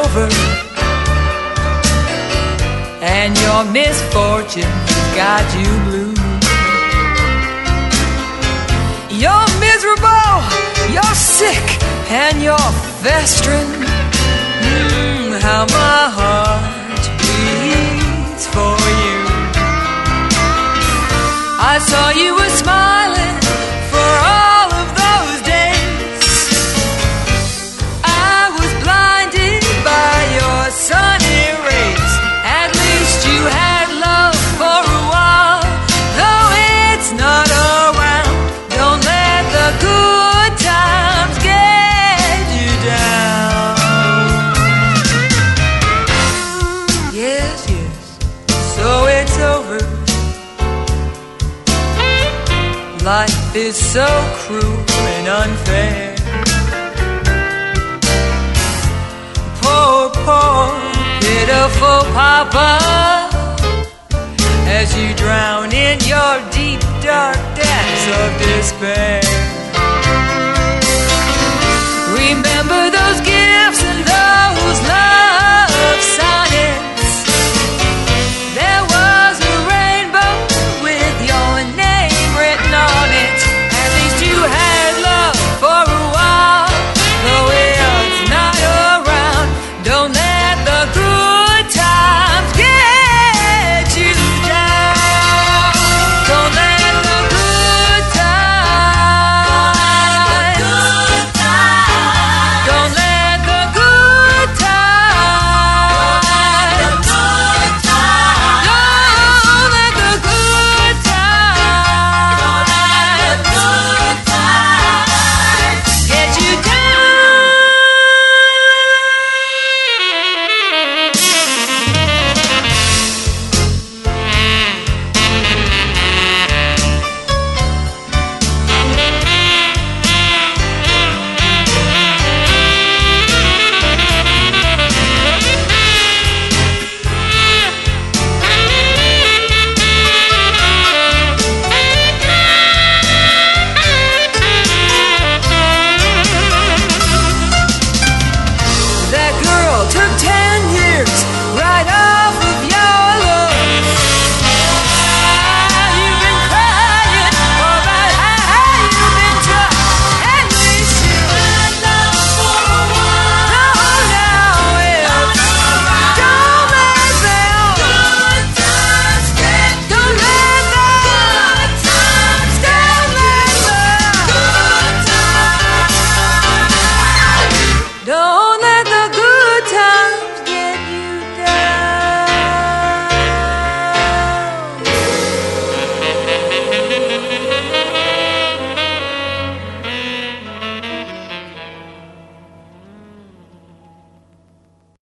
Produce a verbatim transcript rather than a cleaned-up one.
over, and your misfortune has got you blue. You're miserable, you're sick, and you're festering. Mm, how my heart beats for you. I saw you were smiling for all of those days. I was blinded by your sunny rays. At least you had love for a while, though it's not around. Don't let the good times get you down. Yes, yes, so it's over. Life is so cruel and unfair. Poor, poor, pitiful Papa, as you drown in your deep, dark depths of despair.